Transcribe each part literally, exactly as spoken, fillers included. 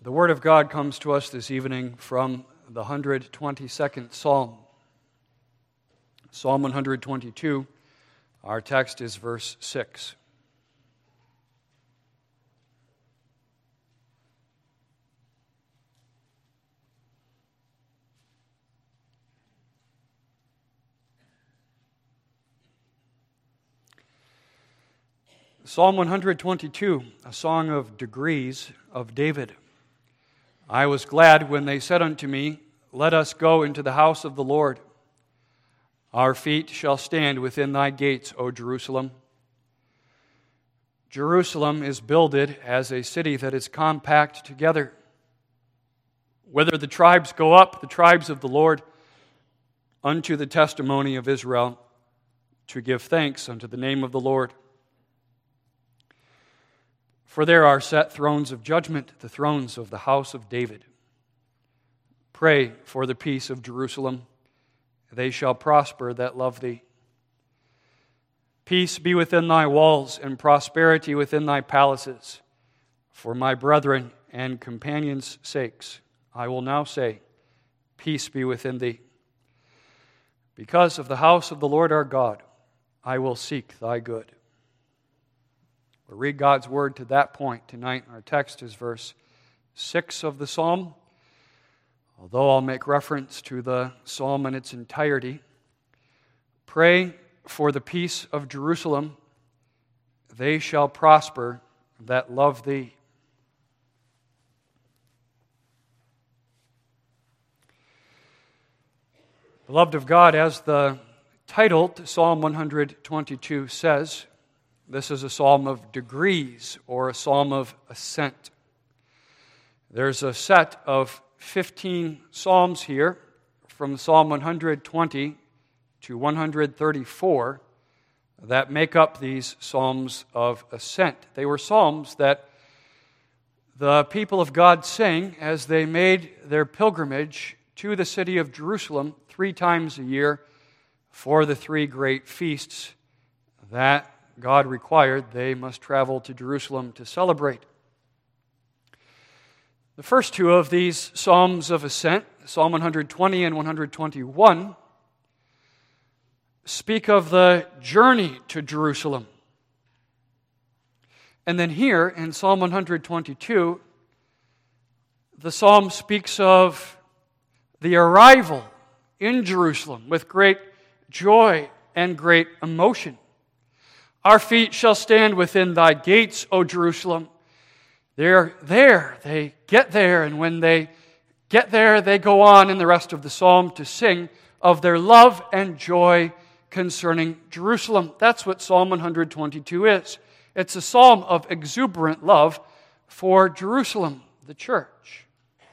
The Word of God comes to us this evening from the one hundred twenty-second Psalm. Psalm one hundred twenty-two, our text is verse six. Psalm one hundred twenty-two, a song of degrees of David. I was glad when they said unto me, Let us go into the house of the Lord. Our feet shall stand within thy gates, O Jerusalem. Jerusalem is builded as a city that is compact together. Whither the tribes go up, the tribes of the Lord, unto the testimony of Israel, to give thanks unto the name of the Lord. For there are set thrones of judgment, the thrones of the house of David. Pray for the peace of Jerusalem. They shall prosper that love thee. Peace be within thy walls, and prosperity within thy palaces. For my brethren and companions' sakes, I will now say, Peace be within thee. Because of the house of the Lord our God, I will seek thy good. We'll read God's word to that point tonight. Our text is verse six of the psalm. Although I'll make reference to the psalm in its entirety. Pray for the peace of Jerusalem. They shall prosper that love thee. Beloved of God, as the title to Psalm one hundred twenty-two says, this is a psalm of degrees, or a psalm of ascent. There's a set of fifteen psalms here, from Psalm one hundred twenty to one hundred thirty-four, that make up these psalms of ascent. They were psalms that the people of God sang as they made their pilgrimage to the city of Jerusalem three times a year for the three great feasts that God required they must travel to Jerusalem to celebrate. The first two of these Psalms of Ascent, Psalm one hundred twenty and one hundred twenty-one, speak of the journey to Jerusalem. And then here in Psalm one hundred twenty-two, the psalm speaks of the arrival in Jerusalem with great joy and great emotion. Our feet shall stand within thy gates, O Jerusalem. They're there. They get there. And when they get there, they go on in the rest of the psalm to sing of their love and joy concerning Jerusalem. That's what Psalm one hundred twenty-two is. It's a psalm of exuberant love for Jerusalem, the church,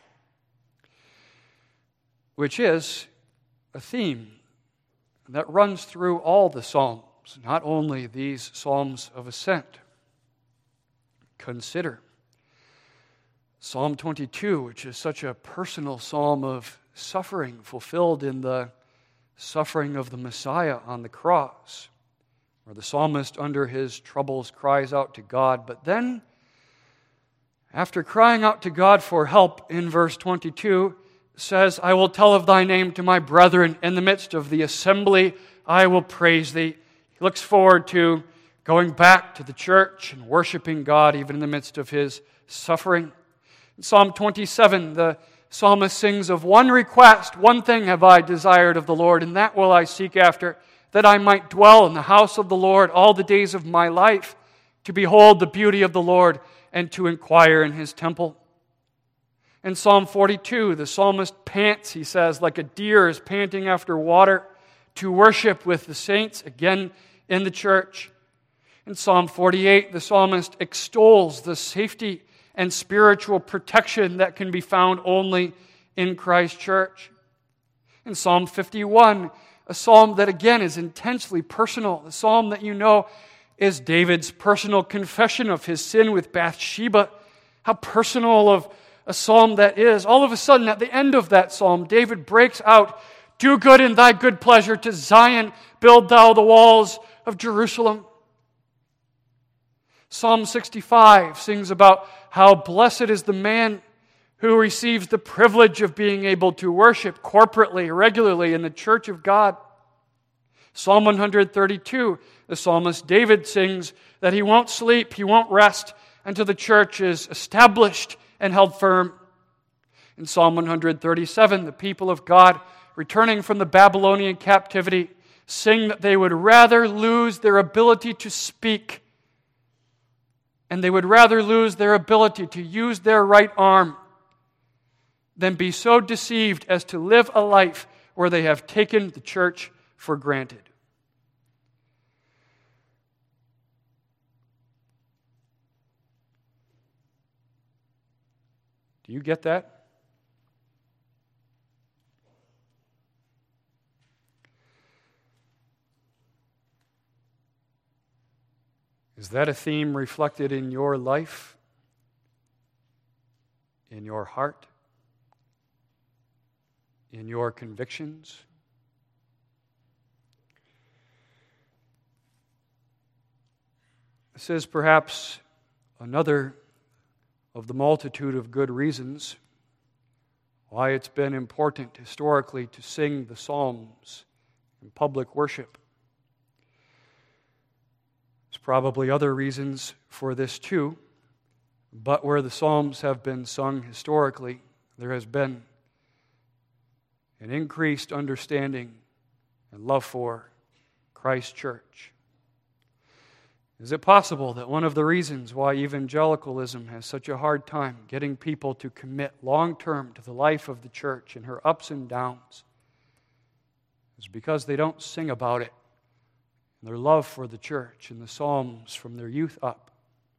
which is a theme that runs through all the psalms. Not only these psalms of ascent. Consider Psalm twenty-two, which is such a personal psalm of suffering, fulfilled in the suffering of the Messiah on the cross, where the psalmist under his troubles cries out to God. But then, after crying out to God for help in verse twenty-two, says, I will tell of thy name to my brethren. In the midst of the assembly, I will praise thee. He looks forward to going back to the church and worshiping God even in the midst of his suffering. In Psalm twenty-seven, the psalmist sings of one request, one thing have I desired of the Lord, and that will I seek after, that I might dwell in the house of the Lord all the days of my life, to behold the beauty of the Lord and to inquire in his temple. In Psalm forty-two, the psalmist pants, he says, like a deer is panting after water, to worship with the saints, again in the church. In Psalm forty-eight, the psalmist extols the safety and spiritual protection that can be found only in Christ's church. In Psalm fifty-one, a psalm that again is intensely personal, the psalm that you know is David's personal confession of his sin with Bathsheba. How personal of a psalm that is. All of a sudden, at the end of that psalm, David breaks out, do good in thy good pleasure to Zion, build thou the walls of Jerusalem. Psalm sixty-five sings about how blessed is the man who receives the privilege of being able to worship corporately, regularly in the church of God. Psalm one thirty-two, the psalmist David sings that he won't sleep, he won't rest until the church is established and held firm. In Psalm one thirty-seven, the people of God, returning from the Babylonian captivity, sing that they would rather lose their ability to speak, and they would rather lose their ability to use their right arm than be so deceived as to live a life where they have taken the church for granted. Do you get that? Is that a theme reflected in your life, in your heart, in your convictions? This is perhaps another of the multitude of good reasons why it's been important historically to sing the Psalms in public worship. There's probably other reasons for this too, but where the Psalms have been sung historically, there has been an increased understanding and love for Christ's church. Is it possible that one of the reasons why evangelicalism has such a hard time getting people to commit long-term to the life of the church and her ups and downs is because they don't sing about it and their love for the church in the Psalms from their youth up?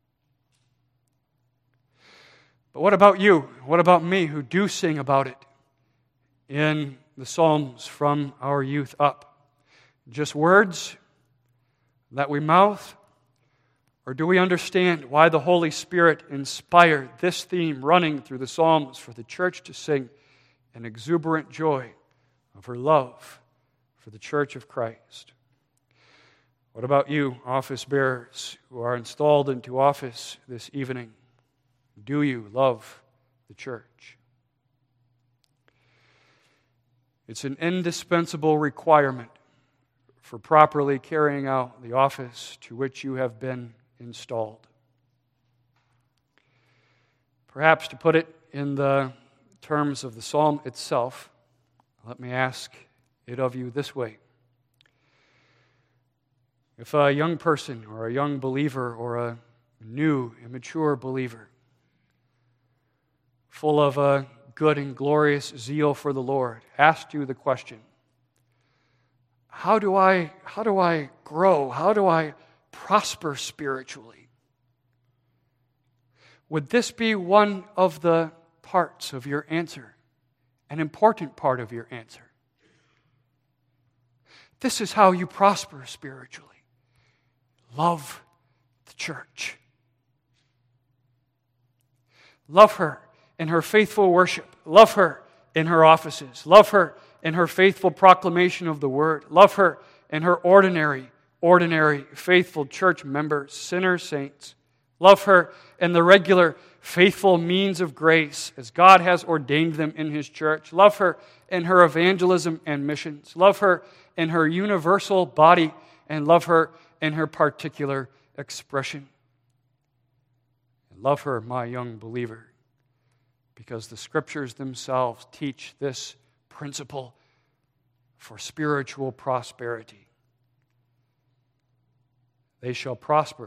But what about you? What about me who do sing about it in the Psalms from our youth up? Just words that we mouth? Or do we understand why the Holy Spirit inspired this theme running through the Psalms for the church to sing in exuberant joy of her love for the church of Christ? What about you, office bearers who are installed into office this evening? Do you love the church? It's an indispensable requirement for properly carrying out the office to which you have been installed. Perhaps to put it in the terms of the psalm itself, let me ask it of you this way. If a young person or a young believer or a new, immature believer, full of a good and glorious zeal for the Lord, asked you the question, how do I, how do I grow? How do I prosper spiritually? Would this be one of the parts of your answer, an important part of your answer? This is how you prosper spiritually. Love the church. Love her in her faithful worship. Love her in her offices. Love her in her faithful proclamation of the word. Love her in her ordinary, ordinary, faithful church members, sinner saints. Love her in the regular, faithful means of grace as God has ordained them in His church. Love her in her evangelism and missions. Love her in her universal body, and love her in her particular expression. And love her, my young believer, because the Scriptures themselves teach this principle for spiritual prosperity. They shall prosper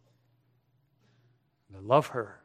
that love her.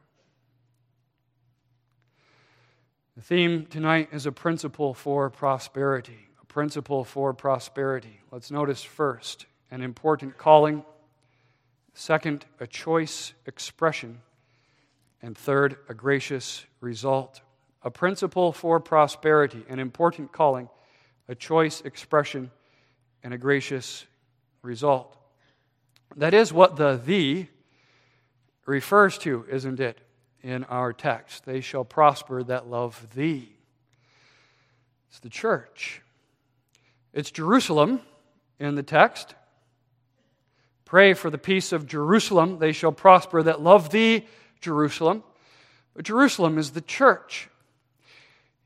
The theme tonight is a principle for prosperity. A principle for prosperity. Let's notice first an important calling. Second, a choice expression. And third, a gracious result. A principle for prosperity, an important calling, a choice expression, and a gracious result. That is what the "thee" refers to, isn't it, in our text? They shall prosper that love thee. It's the church. It's Jerusalem in the text. Pray for the peace of Jerusalem. They shall prosper that love thee, Jerusalem. But Jerusalem is the church.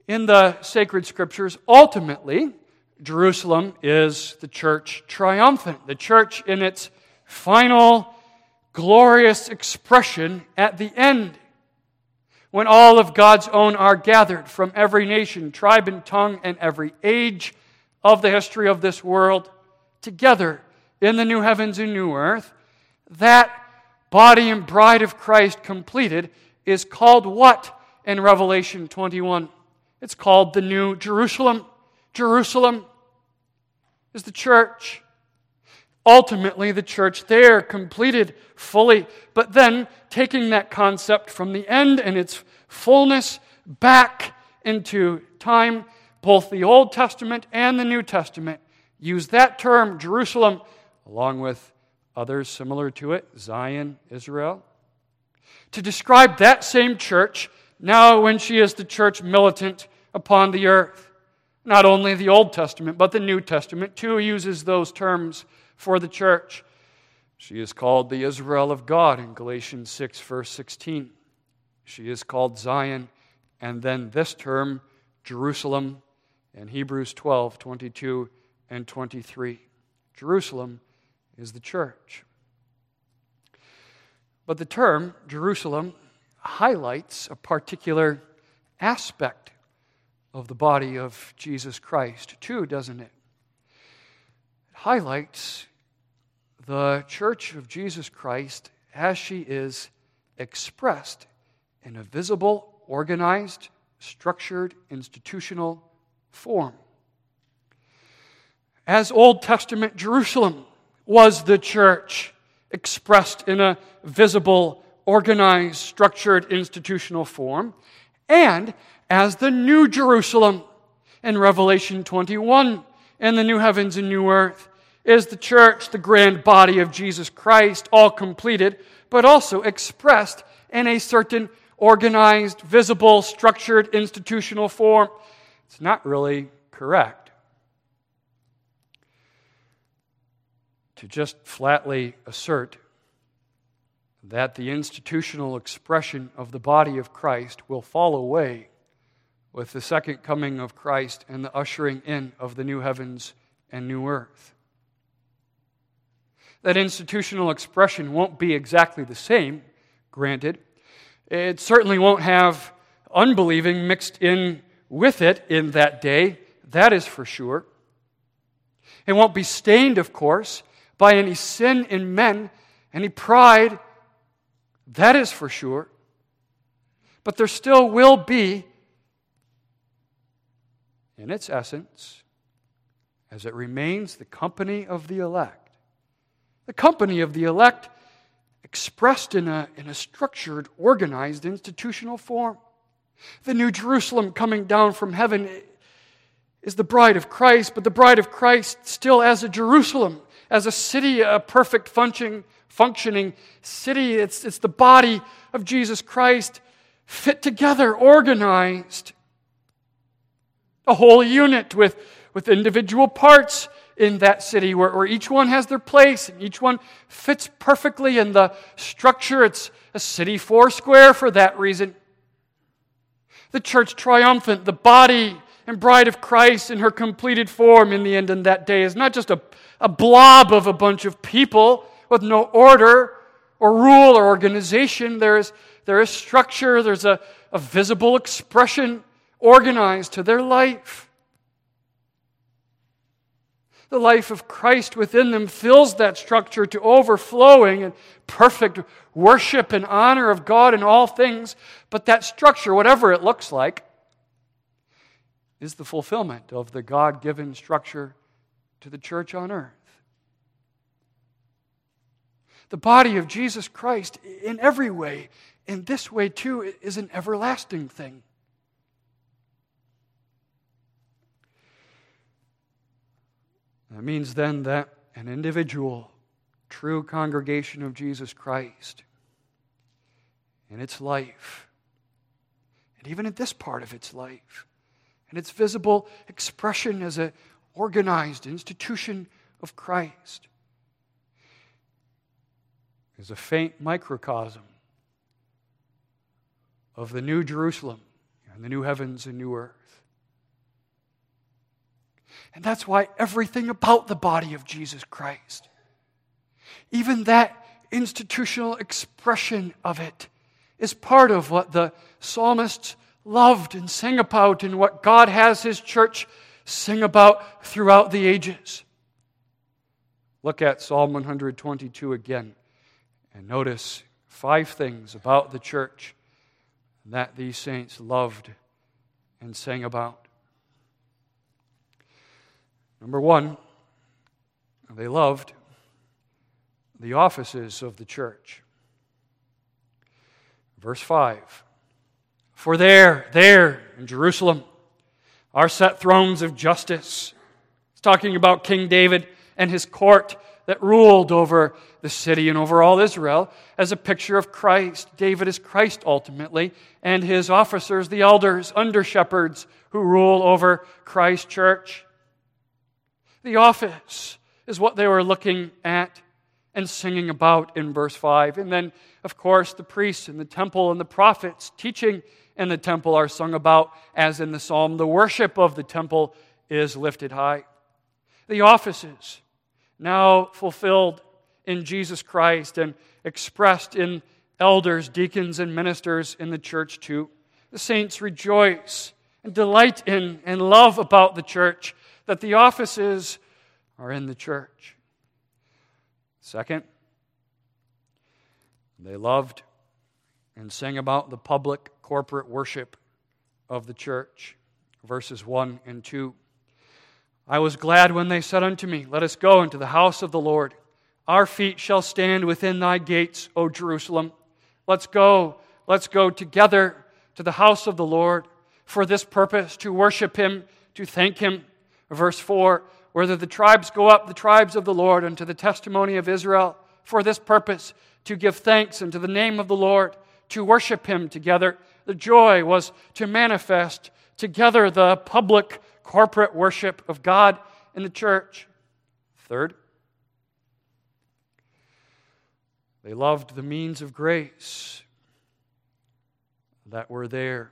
In the sacred scriptures, ultimately, Jerusalem is the church triumphant, the church in its final glorious expression at the end, when all of God's own are gathered from every nation, tribe, and tongue, and every age of the history of this world, together in the new heavens and new earth. That body and bride of Christ completed is called what in Revelation twenty-one? It's called the New Jerusalem. Jerusalem is the church. Ultimately, the church there completed fully, but then taking that concept from the end and its fullness back into time, both the Old Testament and the New Testament use that term, Jerusalem, along with others similar to it, Zion, Israel, to describe that same church now when she is the church militant upon the earth. Not only the Old Testament, but the New Testament too uses those terms for the church. She is called the Israel of God in Galatians six, verse sixteen. She is called Zion, and then this term, Jerusalem, in Hebrews twelve, twenty-two and twenty-three. Jerusalem is the church. But the term Jerusalem highlights a particular aspect of the body of Jesus Christ, too, doesn't it? It highlights the church of Jesus Christ as she is expressed in a visible, organized, structured, institutional form. As Old Testament Jerusalem was the church expressed in a visible, organized, structured, institutional form, and as the New Jerusalem in Revelation twenty-one in the new heavens and new earth is the church, the grand body of Jesus Christ, all completed, but also expressed in a certain organized, visible, structured, institutional form. It's not really correct to just flatly assert that the institutional expression of the body of Christ will fall away with the second coming of Christ and the ushering in of the new heavens and new earth. That institutional expression won't be exactly the same, granted. It certainly won't have unbelieving mixed in with it in that day, that is for sure. It won't be stained, of course, by any sin in men, any pride, that is for sure. But there still will be, in its essence, as it remains the company of the elect, the company of the elect expressed in a, in a structured, organized, institutional form. The New Jerusalem coming down from heaven is the bride of Christ, but the bride of Christ still as a Jerusalem, as a city, a perfect functioning, functioning city. It's, it's the body of Jesus Christ fit together, organized. A whole unit with, with individual parts in that city where, where each one has their place and each one fits perfectly in the structure. It's a city four square for that reason. The church triumphant, the body and bride of Christ in her completed form in the end in that day is not just a, a blob of a bunch of people with no order or rule or organization. There is, there is structure, there's a, a visible expression organized to their life. The life of Christ within them fills that structure to overflowing and perfect worship and honor of God in all things. But that structure, whatever it looks like, is the fulfillment of the God-given structure to the church on earth. The body of Jesus Christ, in every way, in this way too, is an everlasting thing. That means then that an individual, true congregation of Jesus Christ, in its life, and even in this part of its life, and its visible expression as an organized institution of Christ, is a faint microcosm of the New Jerusalem and the new heavens and new earth. And that's why everything about the body of Jesus Christ, even that institutional expression of it, is part of what the psalmists loved and sang about and what God has His church sing about throughout the ages. Look at Psalm one hundred twenty-two again and notice five things about the church that these saints loved and sang about. Number one, they loved the offices of the church. Verse five, for there, there in Jerusalem are set thrones of justice. It's talking about King David and his court that ruled over the city and over all Israel as a picture of Christ. David is Christ ultimately, and his officers, the elders, under-shepherds who rule over Christ's church. The office is what they were looking at and singing about in verse five. And then, of course, the priests and the temple and the prophets teaching in the temple are sung about, as in the psalm, the worship of the temple is lifted high. The offices, now fulfilled in Jesus Christ and expressed in elders, deacons, and ministers in the church too. The saints rejoice and delight in and love about the church, that the offices are in the church. Second, they loved and sang about the public corporate worship of the church. Verses one and two. I was glad when they said unto me, let us go into the house of the Lord. Our feet shall stand within thy gates, O Jerusalem. Let's go, let's go together to the house of the Lord for this purpose, to worship Him, to thank Him. Verse four, whether the tribes go up, the tribes of the Lord, unto the testimony of Israel, for this purpose, to give thanks unto the name of the Lord, to worship Him together. The joy was to manifest together the public corporate worship of God in the church. Third, they loved the means of grace that were there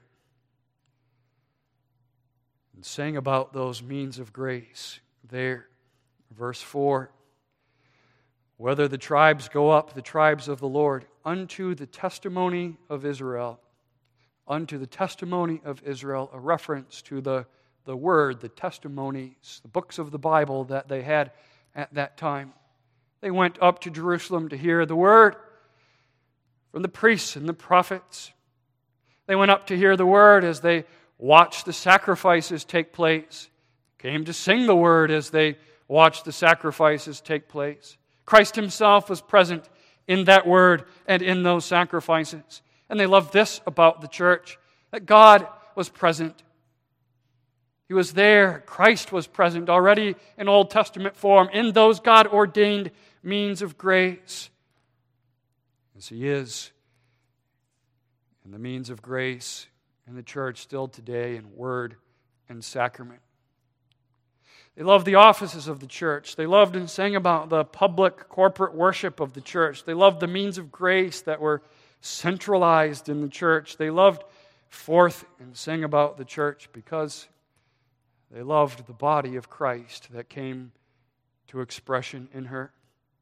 and sang about those means of grace there. Verse four, whether the tribes go up, the tribes of the Lord, unto the testimony of Israel, unto the testimony of Israel, a reference to the, the word, the testimonies, the books of the Bible that they had at that time. They went up to Jerusalem to hear the word from the priests and the prophets. They went up to hear the word as they watched the sacrifices take place. Came to sing the word as they watched the sacrifices take place. Christ Himself was present in that word and in those sacrifices. And they loved this about the church, that God was present. He was there. Christ was present already in Old Testament form in those God-ordained means of grace, as He is in the means of grace in the church still today in word and sacrament. They loved the offices of the church. They loved and sang about the public corporate worship of the church. They loved the means of grace that were centralized in the church. They loved forth and sang about the church because they loved the body of Christ that came to expression in her.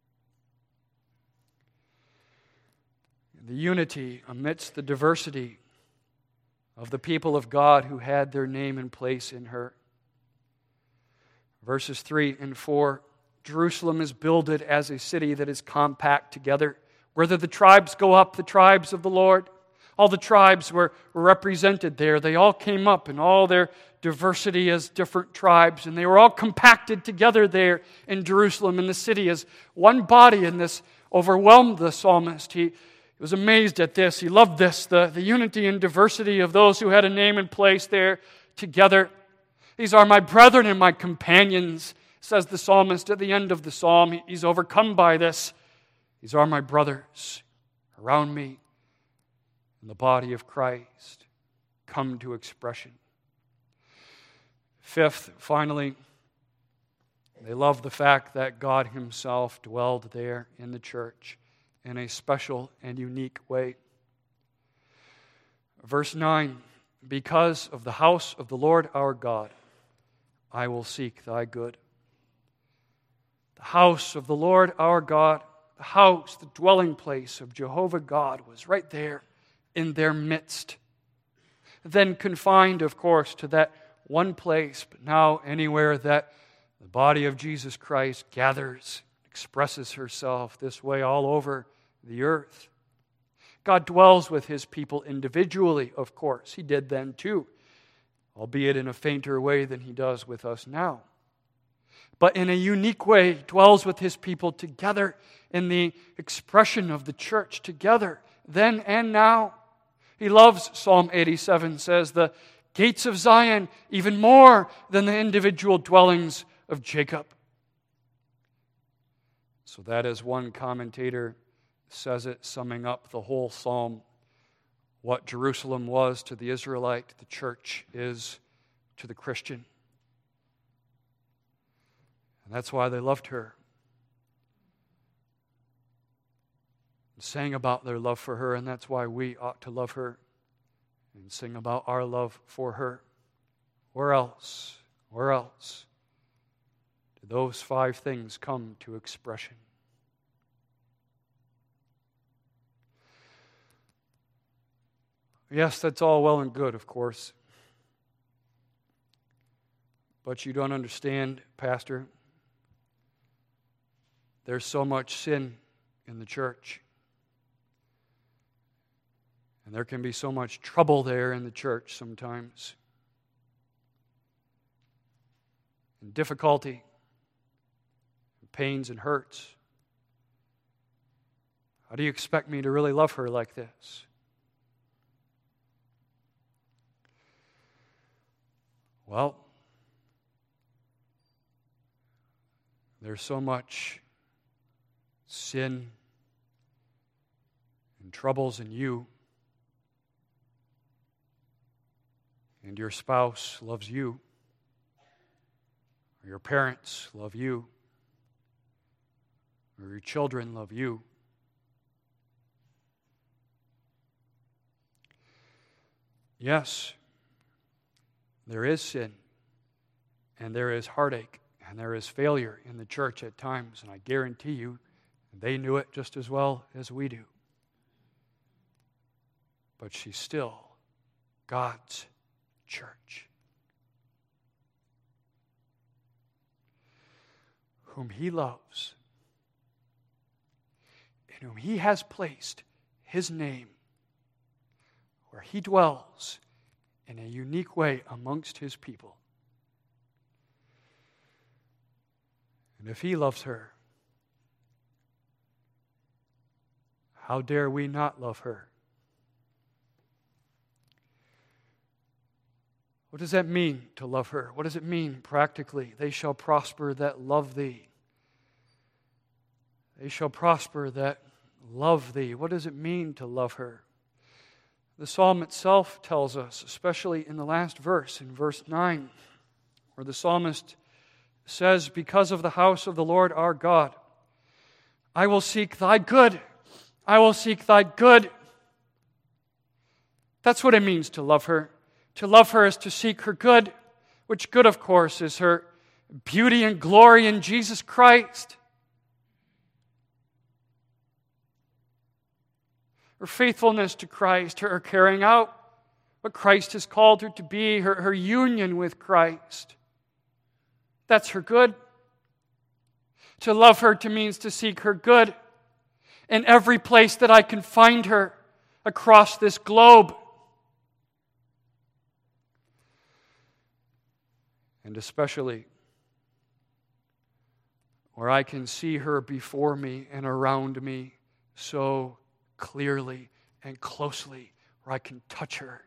The unity amidst the diversity of the people of God who had their name and place in her. Verses three and four, Jerusalem is builded as a city that is compact together. Whether the tribes go up, the tribes of the Lord, all the tribes were represented there. They all came up in all their diversity as different tribes, and they were all compacted together there in Jerusalem, in the city, as one body, and this overwhelmed the psalmist. He He was amazed at this. He loved this, the, the unity and diversity of those who had a name and place there together. These are my brethren and my companions, says the psalmist at the end of the psalm. He, he's overcome by this. These are my brothers around me in the body of Christ, come to expression. Fifth, finally, they loved the fact that God Himself dwelled there in the church in a special and unique way. Verse nine, because of the house of the Lord our God, I will seek thy good. The house of the Lord our God, the house, the dwelling place of Jehovah God, was right there in their midst. Then confined, of course, to that one place, but now anywhere that the body of Jesus Christ gathers, expresses herself this way all over the earth. God dwells with His people individually, of course. He did then too, albeit in a fainter way than He does with us now. But in a unique way, He dwells with His people together in the expression of the church together, then and now. He loves, Psalm eighty-seven says, the gates of Zion even more than the individual dwellings of Jacob. So that, as one commentator says it, summing up the whole psalm, what Jerusalem was to the Israelite, the church is to the Christian. And that's why they loved her. And sang about their love for her, and that's why we ought to love her and sing about our love for her. Where else, where else do those five things come to expression? Yes, that's all well and good, of course. But you don't understand, Pastor. There's so much sin in the church. And there can be so much trouble there in the church sometimes. And difficulty, and pains and hurts. How do you expect me to really love her like this? Well, there's so much sin and troubles in you, and your spouse loves you, or your parents love you, or your children love you. Yes, there is sin, and there is heartache, and there is failure in the church at times, and I guarantee you they knew it just as well as we do. But she's still God's church, whom He loves, in whom He has placed His name, where He dwells in a unique way amongst His people. And if He loves her, how dare we not love her? What does that mean to love her? What does it mean practically? They shall prosper that love Thee. They shall prosper that love Thee. What does it mean to love her? The psalm itself tells us, especially in the last verse, in verse nine, where the psalmist says, because of the house of the Lord our God, I will seek Thy good. I will seek Thy good. That's what it means to love her. To love her is to seek her good, which good, of course, is her beauty and glory in Jesus Christ. Her faithfulness to Christ, her carrying out what Christ has called her to be, her, her union with Christ. That's her good. To love her to means to seek her good in every place that I can find her across this globe. And especially where I can see her before me and around me so clearly and closely, where I can touch her.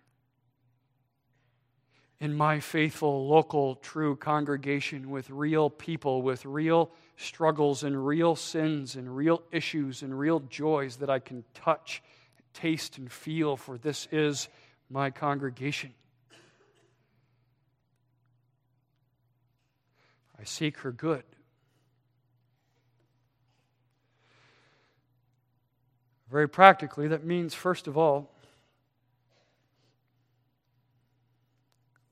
In my faithful, local, true congregation with real people, with real struggles and real sins and real issues and real joys that I can touch, taste, and feel, for this is my congregation. I seek her good. Very practically, that means, first of all,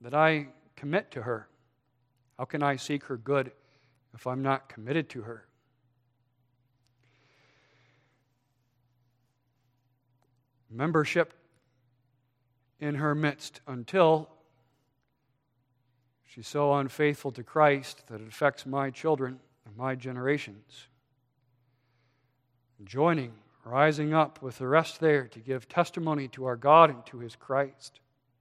that I commit to her? How can I seek her good if I'm not committed to her? Membership in her midst until she's so unfaithful to Christ that it affects my children and my generations. Joining, rising up with the rest there to give testimony to our God and to His Christ.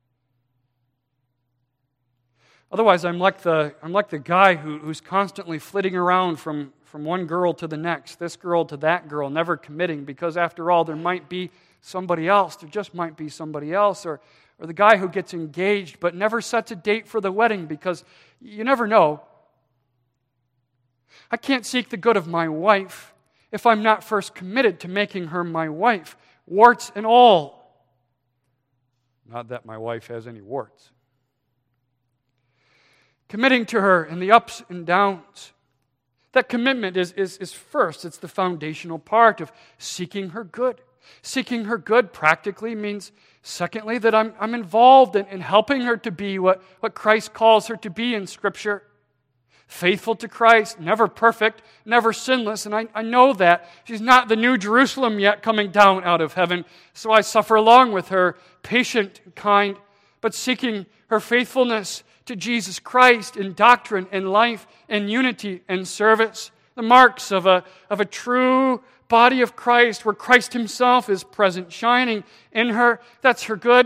Otherwise, I'm like the, I'm like the guy who, who's constantly flitting around from, from one girl to the next, this girl to that girl, never committing, because after all, there might be somebody else. There just might be somebody else. Or, or the guy who gets engaged but never sets a date for the wedding because you never know. I can't seek the good of my wife if I'm not first committed to making her my wife, warts and all. Not that my wife has any warts. Committing to her in the ups and downs. That commitment is, is, is first. It's the foundational part of seeking her good. Seeking her good practically means, secondly, that I'm, I'm involved in, in helping her to be what, what Christ calls her to be in Scripture. Faithful to Christ, never perfect, never sinless, and I, I know that. She's not the new Jerusalem yet coming down out of heaven, so I suffer along with her, patient, kind, but seeking her faithfulness to Jesus Christ in doctrine and life and unity and service. The marks of a, of a true body of Christ where Christ Himself is present, shining in her. That's her good.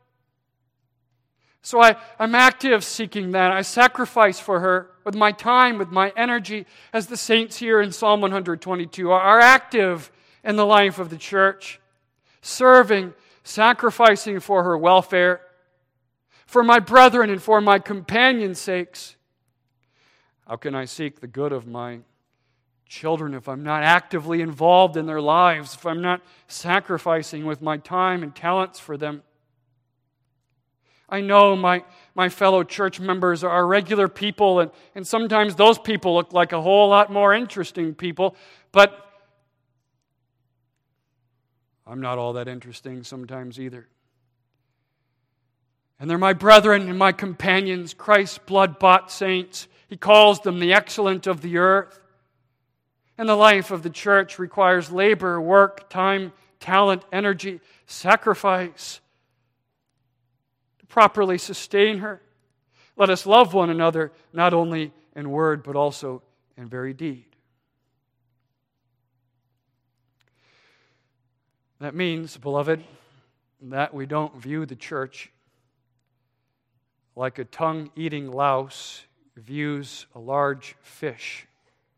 So I, I'm active seeking that. I sacrifice for her with my time, with my energy, as the saints here in Psalm one twenty-two are active in the life of the church, serving, sacrificing for her welfare, for my brethren and for my companions' sakes. How can I seek the good of my children if I'm not actively involved in their lives, if I'm not sacrificing with my time and talents for them? I know my, my fellow church members are regular people, and, and sometimes those people look like a whole lot more interesting people, but I'm not all that interesting sometimes either. And they're my brethren and my companions, Christ's blood-bought saints. He calls them the excellent of the earth. And the life of the church requires labor, work, time, talent, energy, sacrifice to properly sustain her. Let us love one another, not only in word, but also in very deed. That means, beloved, that we don't view the church like a tongue-eating louse views a large fish.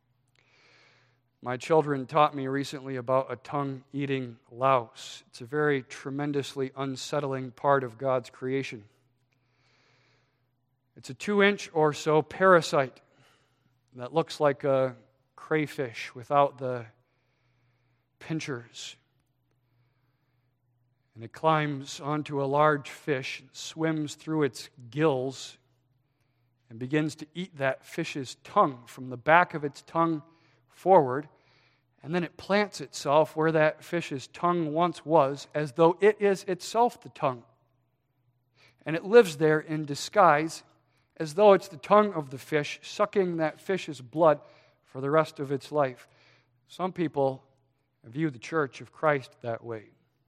My children taught me recently about a tongue-eating louse. It's a very tremendously unsettling part of God's creation. It's a two-inch or so parasite that looks like a crayfish without the pinchers. And it climbs onto a large fish, swims through its gills, and begins to eat that fish's tongue from the back of its tongue forward, and then it plants itself where that fish's tongue once was, as though it is itself the tongue. And it lives there in disguise, as though it's the tongue of the fish, sucking that fish's blood for the rest of its life. Some people view the church of Christ that way.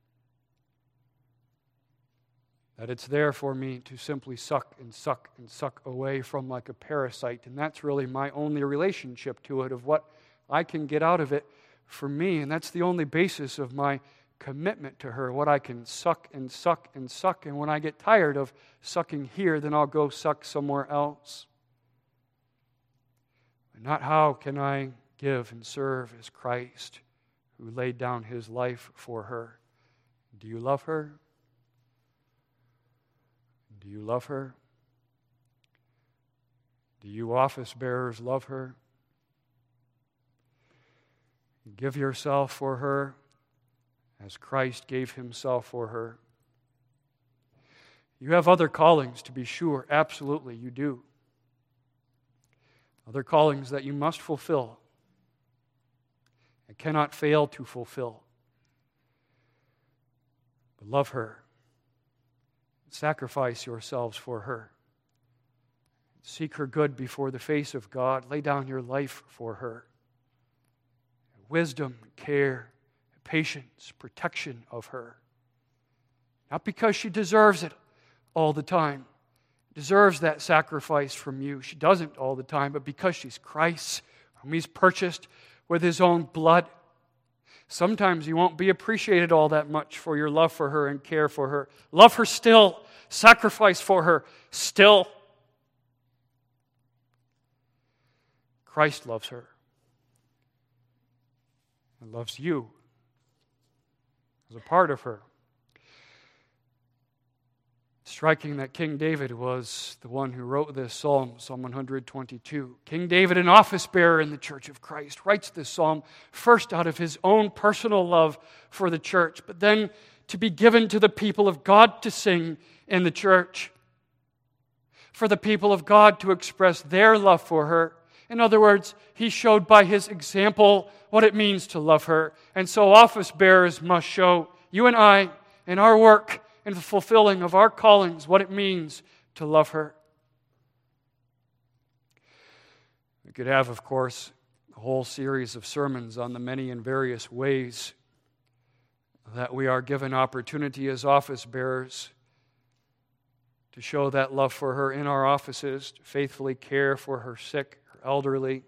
That it's there for me to simply suck and suck and suck away from like a parasite. And that's really my only relationship to it, of what I can get out of it for me. And that's the only basis of my commitment to her, what I can suck and suck and suck. And when I get tired of sucking here, then I'll go suck somewhere else. And not how can I give and serve as Christ, who laid down His life for her. Do you love her? Do you love her? Do you office bearers love her? Give yourself for her as Christ gave Himself for her. You have other callings, to be sure. Absolutely, you do. Other callings that you must fulfill and cannot fail to fulfill. But love her. Sacrifice yourselves for her. Seek her good before the face of God. Lay down your life for her. Wisdom, care, patience, protection of her. Not because she deserves it all the time, deserves that sacrifice from you. She doesn't all the time, but because she's Christ's, whom He's purchased with His own blood. Sometimes you won't be appreciated all that much for your love for her and care for her. Love her still. Sacrifice for her still. Christ loves her and loves you as a part of her. Striking that King David was the one who wrote this psalm, Psalm one twenty-two. King David, an office bearer in the Church of Christ, writes this psalm first out of his own personal love for the church, but then to be given to the people of God to sing in the church, for the people of God to express their love for her. In other words, he showed by his example what it means to love her. And so office bearers must show you and I in our work and the fulfilling of our callings what it means to love her. We could have, of course, a whole series of sermons on the many and various ways that we are given opportunity as office bearers to show that love for her in our offices, to faithfully care for her sick, her elderly,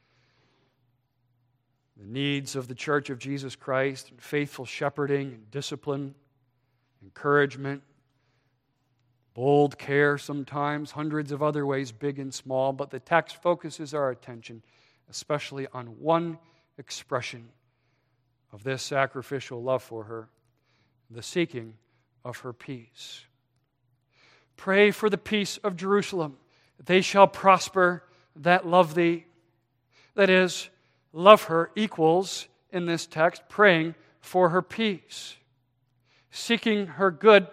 the needs of the Church of Jesus Christ, and faithful shepherding and discipline, encouragement, bold care sometimes, hundreds of other ways, big and small. But the text focuses our attention especially on one expression of this sacrificial love for her, the seeking of her peace. Pray for the peace of Jerusalem. They shall prosper that love thee. That is, love her equals, in this text, praying for her peace. Seeking her good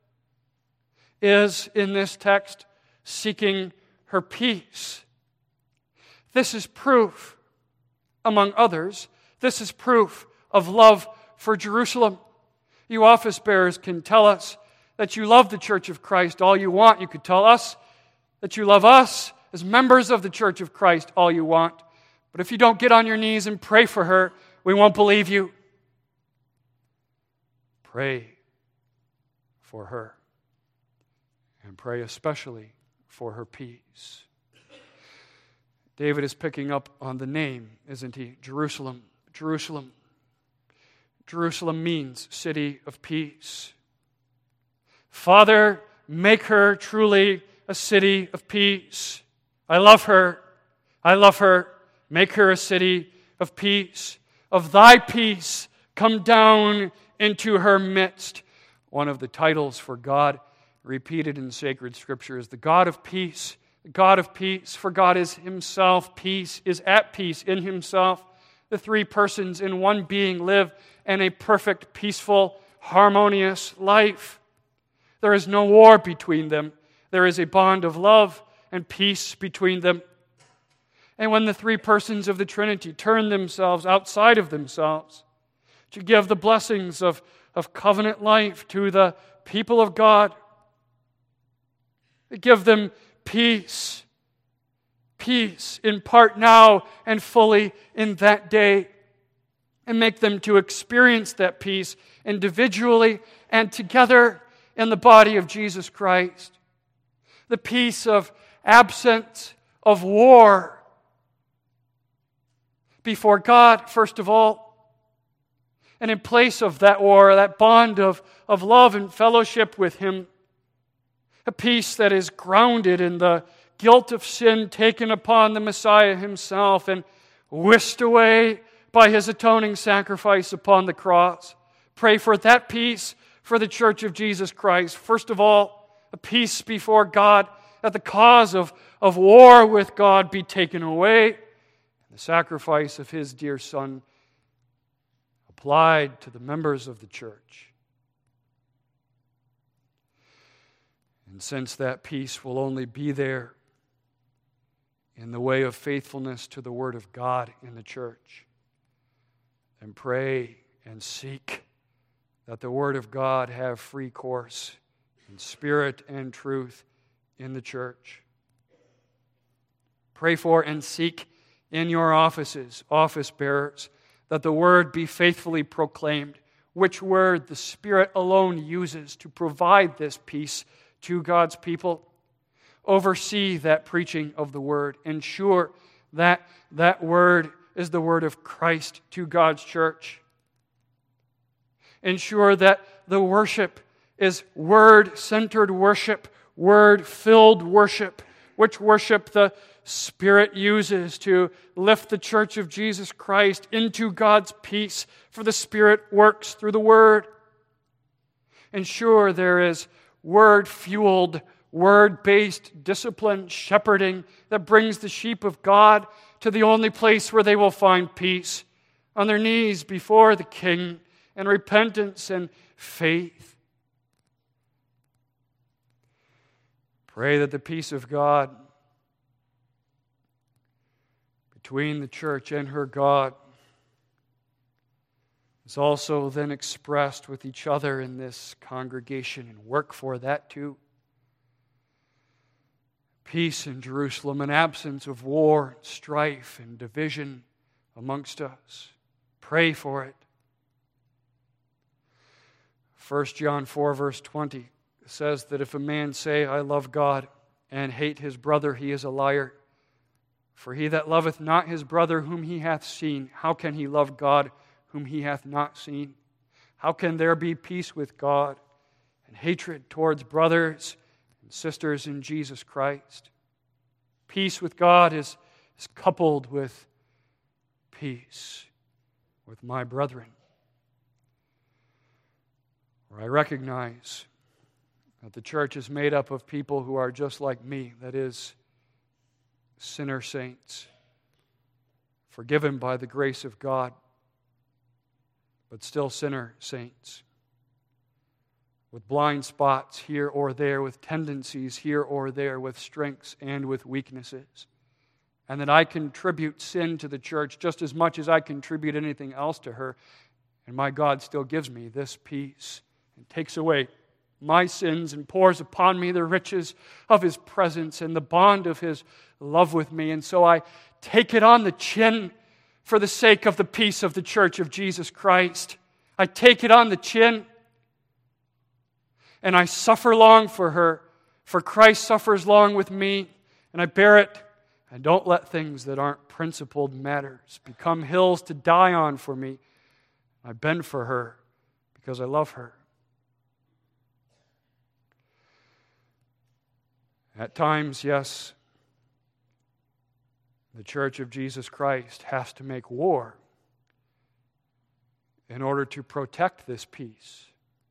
is, in this text, seeking her peace. This is proof, among others, this is proof of love for Jerusalem. You office bearers can tell us that you love the Church of Christ all you want. You could tell us that you love us as members of the Church of Christ all you want. But if you don't get on your knees and pray for her, we won't believe you. Pray for her. And pray especially for her peace. David is picking up on the name, isn't he? Jerusalem. Jerusalem. Jerusalem means city of peace. Father, make her truly a city of peace. I love her. I love her. Make her a city of peace. Of thy peace, come down into her midst. One of the titles for God repeated in sacred Scripture is the God of peace. The God of peace, for God is Himself. Peace is at peace in Himself. The three persons in one being live in a perfect, peaceful, harmonious life. There is no war between them. There is a bond of love and peace between them. And when the three persons of the Trinity turn themselves outside of themselves to give the blessings of, of covenant life to the people of God, they give them peace. Peace in part now and fully in that day. And make them to experience that peace individually and together in the body of Jesus Christ. The peace of absence of war before God, first of all. And in place of that war, that bond of, of love and fellowship with Him. A peace that is grounded in the guilt of sin taken upon the Messiah Himself and whisked away by His atoning sacrifice upon the cross. Pray for that peace for the Church of Jesus Christ. First of all, a peace before God, that the cause of, of war with God be taken away. The sacrifice of His dear Son applied to the members of the church. And since that peace will only be there in the way of faithfulness to the Word of God in the church, then pray and seek that the Word of God have free course in spirit and truth in the church. Pray for and seek in your offices, office bearers, that the word be faithfully proclaimed, which word the Spirit alone uses to provide this peace to God's people. Oversee that preaching of the word. Ensure that that word is the word of Christ to God's church. Ensure that the worship is word-centered worship, word-filled worship, which worship the Spirit uses to lift the church of Jesus Christ into God's peace, for the Spirit works through the Word. Ensure there is word-fueled, word-based discipline, shepherding that brings the sheep of God to the only place where they will find peace, on their knees before the King, in repentance and faith. Pray that the peace of God between the church and her God is also then expressed with each other in this congregation, and work for that too. Peace in Jerusalem, an absence of war, strife, and division amongst us. Pray for it. First John four, verse twenty says that if a man say, I love God, and hate his brother, he is a liar. For he that loveth not his brother whom he hath seen, how can he love God whom he hath not seen? How can there be peace with God and hatred towards brothers and sisters in Jesus Christ? Peace with God is, is coupled with peace with my brethren. For I recognize that the church is made up of people who are just like me, that is, sinner saints, forgiven by the grace of God, but still sinner saints, with blind spots here or there, with tendencies here or there, with strengths and with weaknesses. And that I contribute sin to the church just as much as I contribute anything else to her, and my God still gives me this peace and takes away my sins and pours upon me the riches of His presence and the bond of His love with me. And so I take it on the chin for the sake of the peace of the church of Jesus Christ. I take it on the chin and I suffer long for her, for Christ suffers long with me, and I bear it. And don't let things that aren't principled matters become hills to die on for me. I bend for her because I love her. At times, yes, the Church of Jesus Christ has to make war in order to protect this peace.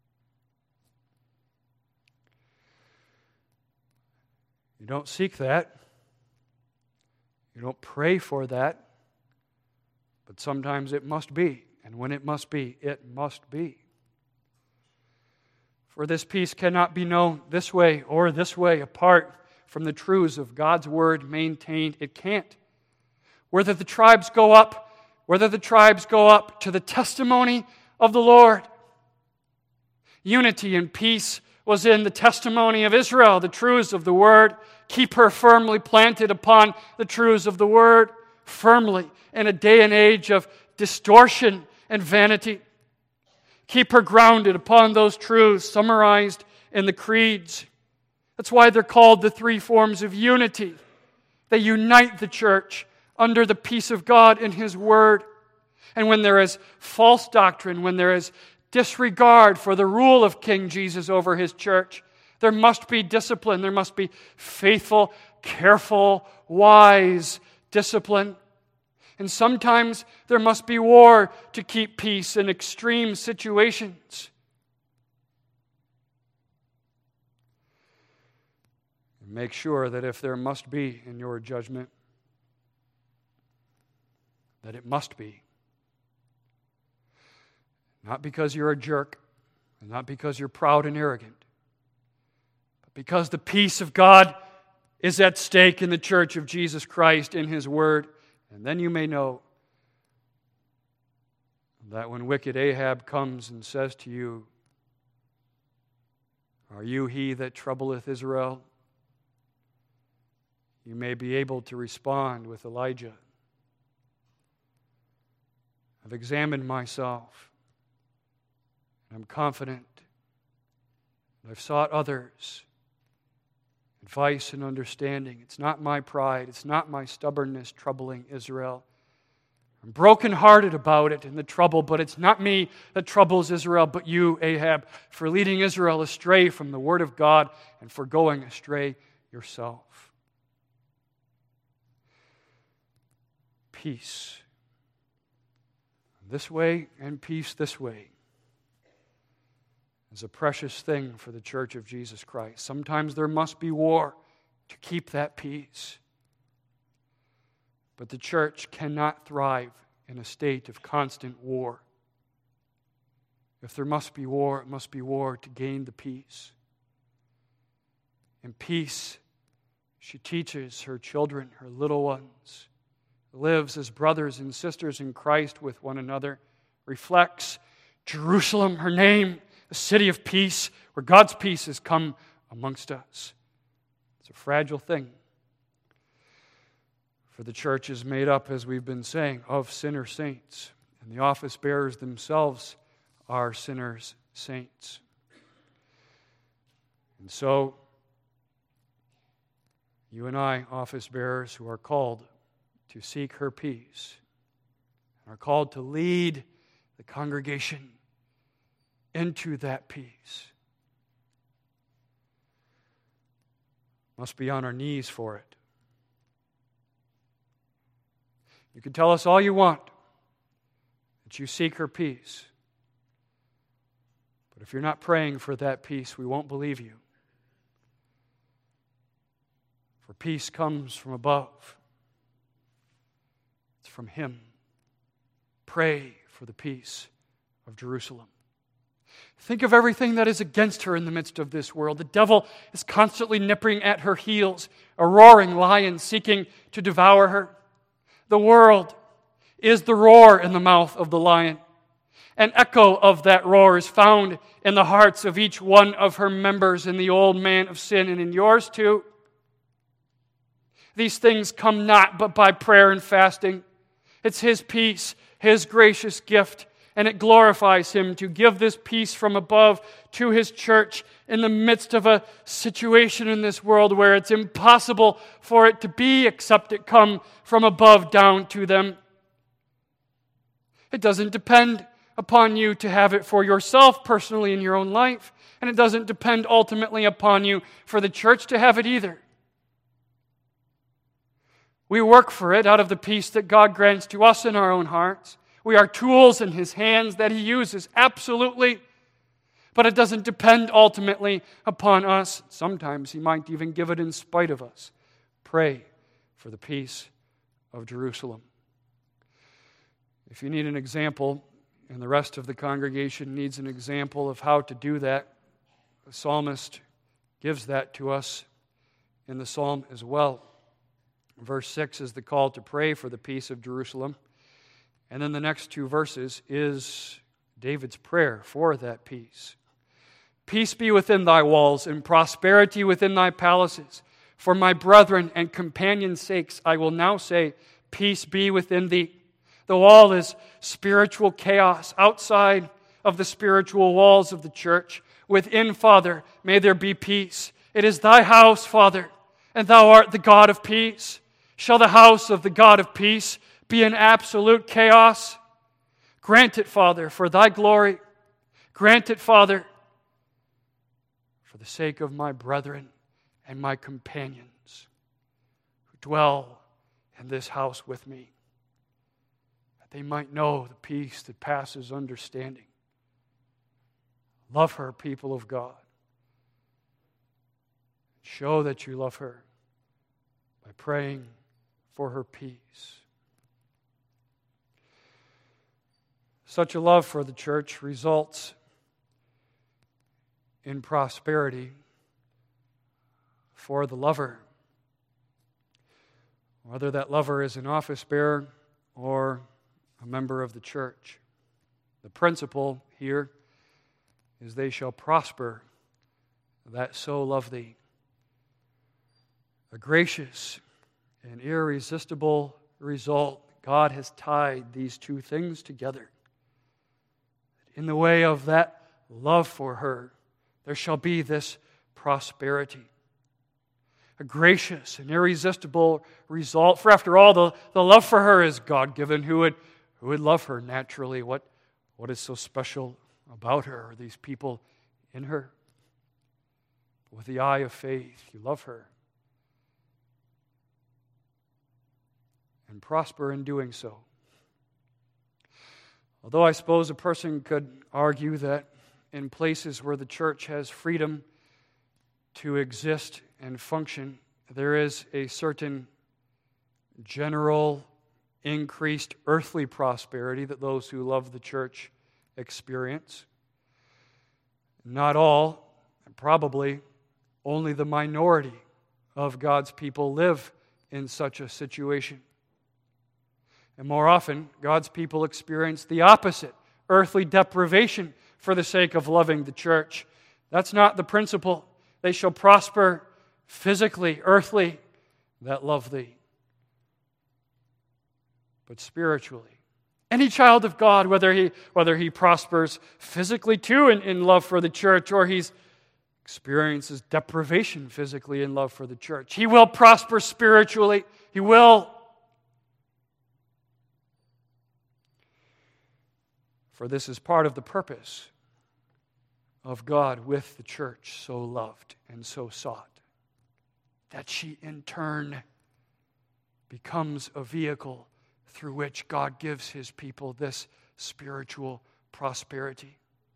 You don't seek that. You don't pray for that. But sometimes it must be. And when it must be, it must be. For this peace cannot be known this way or this way apart from the truths of God's Word maintained. It can't. Whether the tribes go up, whether the tribes go up to the testimony of the Lord. Unity and peace was in the testimony of Israel, the truths of the Word. Keep her firmly planted upon the truths of the Word, firmly in a day and age of distortion and vanity. Keep her grounded upon those truths summarized in the creeds. That's why they're called the three forms of unity. They unite the church under the peace of God in His Word. And when there is false doctrine, when there is disregard for the rule of King Jesus over His church, there must be discipline. There must be faithful, careful, wise discipline. And sometimes there must be war to keep peace in extreme situations. And make sure that if there must be in your judgment, that it must be. Not because you're a jerk, and not because you're proud and arrogant, but because the peace of God is at stake in the church of Jesus Christ in His Word. And then you may know that when wicked Ahab comes and says to you, "Are you he that troubleth Israel?" you may be able to respond with Elijah. I've examined myself, and I'm confident. I've sought others, advice and understanding. It's not my pride, it's not my stubbornness troubling Israel. I'm brokenhearted about it and the trouble, but it's not me that troubles Israel, but you, Ahab, for leading Israel astray from the word of God and for going astray yourself. Peace this way and peace this way is a precious thing for the Church of Jesus Christ. Sometimes there must be war to keep that peace. But the church cannot thrive in a state of constant war. If there must be war, it must be war to gain the peace. In peace, she teaches her children, her little ones, lives as brothers and sisters in Christ with one another, reflects Jerusalem, her name, a city of peace, where God's peace has come amongst us. It's a fragile thing. For the church is made up, as we've been saying, of sinner saints. And the office bearers themselves are sinners saints. And so, you and I, office bearers who are called to seek her peace, are called to lead the congregation into that peace, must be on our knees for it. You can tell us all you want that you seek her peace. But if you're not praying for that peace, we won't believe you. For peace comes from above. It's from Him. Pray for the peace of Jerusalem. Think of everything that is against her in the midst of this world. The devil is constantly nipping at her heels, a roaring lion seeking to devour her. The world is the roar in the mouth of the lion. An echo of that roar is found in the hearts of each one of her members, in the old man of sin, and in yours too. These things come not but by prayer and fasting. It's His peace, His gracious gift, and it glorifies Him to give this peace from above to His church in the midst of a situation in this world where it's impossible for it to be except it come from above down to them. It doesn't depend upon you to have it for yourself personally in your own life, and it doesn't depend ultimately upon you for the church to have it either. We work for it out of the peace that God grants to us in our own hearts. We are tools in His hands that He uses, absolutely. But it doesn't depend ultimately upon us. Sometimes He might even give it in spite of us. Pray for the peace of Jerusalem. If you need an example, and the rest of the congregation needs an example of how to do that, the psalmist gives that to us in the psalm as well. Verse six is the call to pray for the peace of Jerusalem. And then the next two verses is David's prayer for that peace. Peace be within thy walls, and prosperity within thy palaces. For my brethren and companions' sakes, I will now say, peace be within thee. The wall is spiritual chaos outside of the spiritual walls of the church. Within, Father, may there be peace. It is thy house, Father, and thou art the God of peace. Shall the house of the God of peace be in absolute chaos? Grant it, Father, for thy glory. Grant it, Father, for the sake of my brethren and my companions who dwell in this house with me, that they might know the peace that passes understanding. Love her, people of God. Show that you love her by praying for her peace. Such a love for the church results in prosperity for the lover, whether that lover is an office bearer or a member of the church. The principle here is they shall prosper that so love thee. A gracious an irresistible result. God has tied these two things together. In the way of that love for her, there shall be this prosperity. A gracious and irresistible result. For after all, the, the love for her is God-given. Who would, who would love her naturally? What, what is so special about her, or these people in her? With the eye of faith, you love her. And prosper in doing so. Although I suppose a person could argue that in places where the church has freedom to exist and function, there is a certain general increased earthly prosperity that those who love the church experience. Not all, and probably only the minority of God's people live in such a situation. And more often, God's people experience the opposite, earthly deprivation for the sake of loving the church. That's not the principle. They shall prosper physically, earthly, that love thee. But spiritually. Any child of God, whether he, whether he prospers physically too in, in love for the church, or he experiences deprivation physically in love for the church, he will prosper spiritually. He will. For this is part of the purpose of God with the church, so loved and so sought, that she in turn becomes a vehicle through which God gives His people this spiritual prosperity.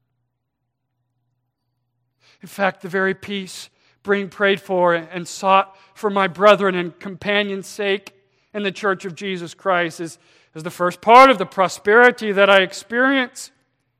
In fact, the very peace being prayed for and sought for my brethren and companions' sake in the church of Jesus Christ is is the first part of the prosperity that I experience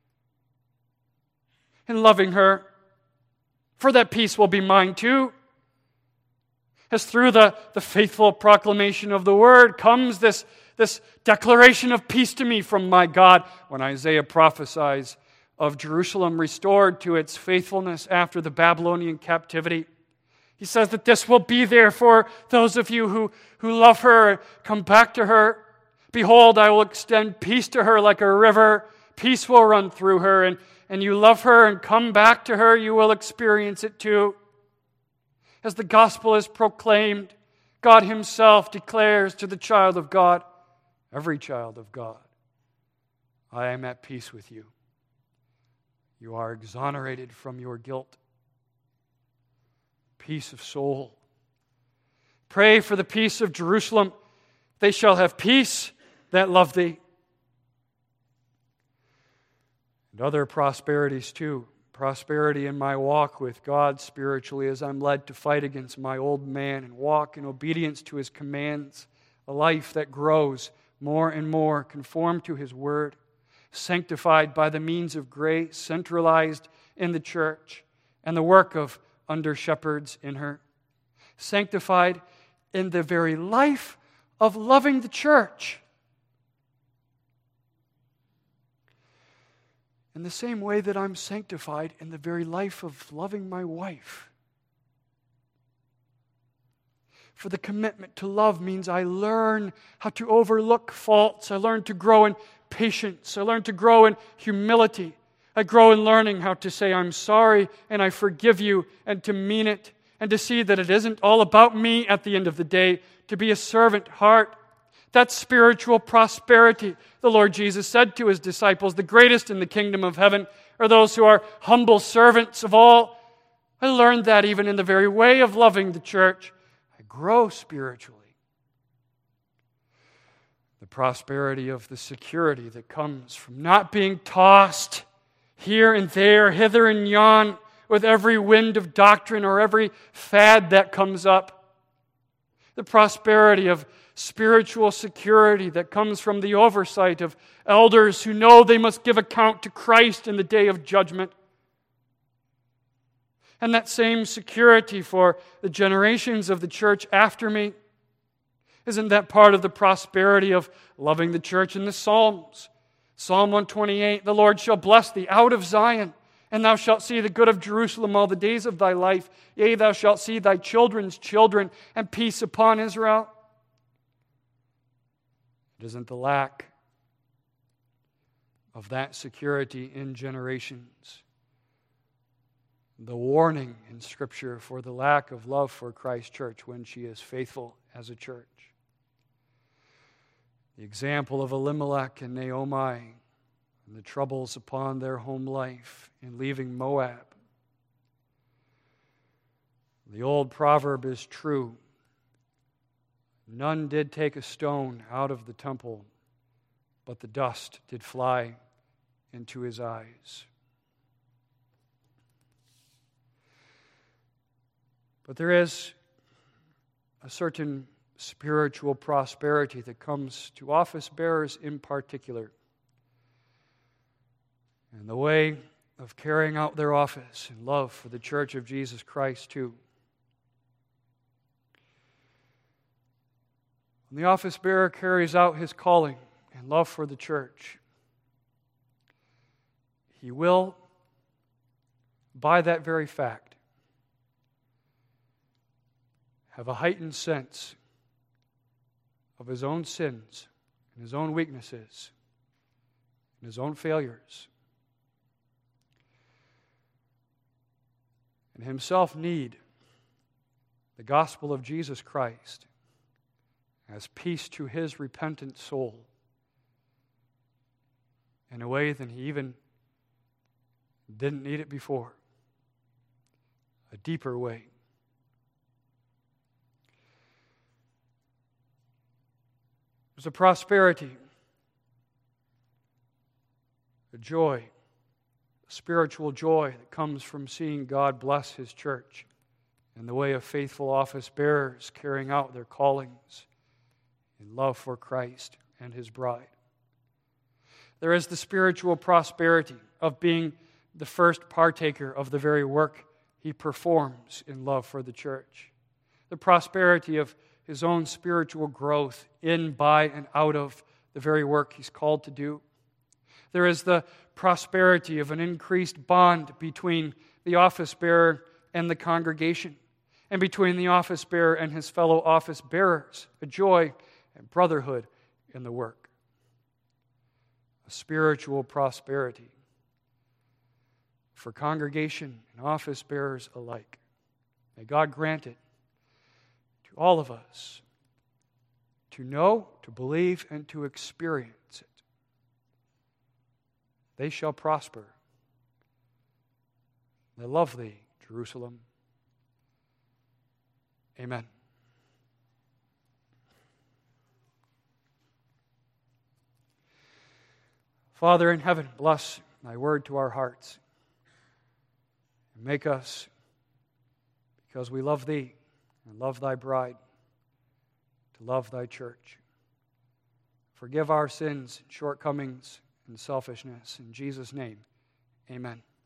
in loving her. For that peace will be mine too. As through the, the faithful proclamation of the Word comes this, this declaration of peace to me from my God. When Isaiah prophesies of Jerusalem restored to its faithfulness after the Babylonian captivity, he says that this will be there for those of you who, who love her, come back to her. Behold, I will extend peace to her like a river. Peace will run through her, and, and you love her and come back to her, you will experience it too. As the gospel is proclaimed, God Himself declares to the child of God, every child of God, I am at peace with you. You are exonerated from your guilt. Peace of soul. Pray for the peace of Jerusalem. They shall have peace that love thee. And other prosperities too. Prosperity in my walk with God spiritually as I'm led to fight against my old man and walk in obedience to His commands. A life that grows more and more conformed to His Word, sanctified by the means of grace, centralized in the church and the work of under-shepherds in her. Sanctified in the very life of loving the church. In the same way that I'm sanctified in the very life of loving my wife. For the commitment to love means I learn how to overlook faults. I learn to grow in patience. I learn to grow in humility. I grow in learning how to say I'm sorry and I forgive you, and to mean it, and to see that it isn't all about me at the end of the day, to be a servant heart. That's spiritual prosperity. The Lord Jesus said to His disciples, the greatest in the kingdom of heaven are those who are humble servants of all. I learned that even in the very way of loving the church. I grow spiritually. The prosperity of the security that comes from not being tossed here and there, hither and yon, with every wind of doctrine or every fad that comes up. The prosperity of spiritual security that comes from the oversight of elders who know they must give account to Christ in the day of judgment. And that same security for the generations of the church after me. Isn't that part of the prosperity of loving the church in the Psalms? Psalm one twenty-eight, the Lord shall bless thee out of Zion, and thou shalt see the good of Jerusalem all the days of thy life. Yea, thou shalt see thy children's children, and peace upon Israel. It isn't the lack of that security in generations, the warning in Scripture for the lack of love for Christ's church when she is faithful as a church. The example of Elimelech and Naomi and the troubles upon their home life in leaving Moab. The old proverb is true. None did take a stone out of the temple, but the dust did fly into his eyes. But there is a certain spiritual prosperity that comes to office bearers in particular, and the way of carrying out their office in love for the Church of Jesus Christ too. When the office bearer carries out his calling and love for the church, he will, by that very fact, have a heightened sense of his own sins and his own weaknesses and his own failures, and himself need the gospel of Jesus Christ as peace to his repentant soul in a way that he even didn't need it before, a deeper way. There's a prosperity, a joy, a spiritual joy that comes from seeing God bless His church in the way of faithful office bearers carrying out their callings in love for Christ and His bride. There is the spiritual prosperity of being the first partaker of the very work He performs in love for the church. The prosperity of his own spiritual growth in, by, and out of the very work he's called to do. There is the prosperity of an increased bond between the office bearer and the congregation, and between the office bearer and his fellow office bearers, a joy and brotherhood in the work. A spiritual prosperity for congregation and office bearers alike. May God grant it to all of us to know, to believe, and to experience it. They shall prosper. They love thee, Jerusalem. Amen. Father in heaven, bless thy word to our hearts. And make us, because we love thee and love thy bride, to love thy church. Forgive our sins, shortcomings, and selfishness. In Jesus' name, amen.